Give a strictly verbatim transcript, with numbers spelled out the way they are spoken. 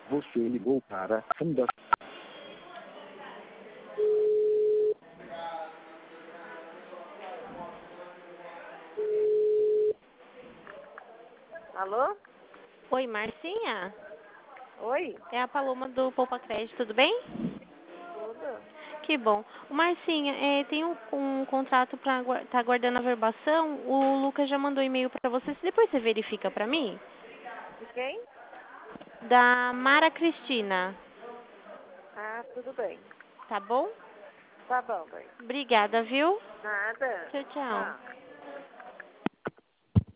Você ligou para a Fundação. Alô? Oi, Marcinha? Oi? É a Paloma do Poupa Crédito, tudo bem? Tudo? Que bom. O Marcinha, é, tem um, um contrato para tá aguardando a verbação. O Lucas já mandou e-mail para você. Depois você verifica para mim? De quem? Da Mara Cristina. Ah, tudo bem. Tá bom? Tá bom, bem. Obrigada, viu? Nada. Tchau, tchau. Tchau.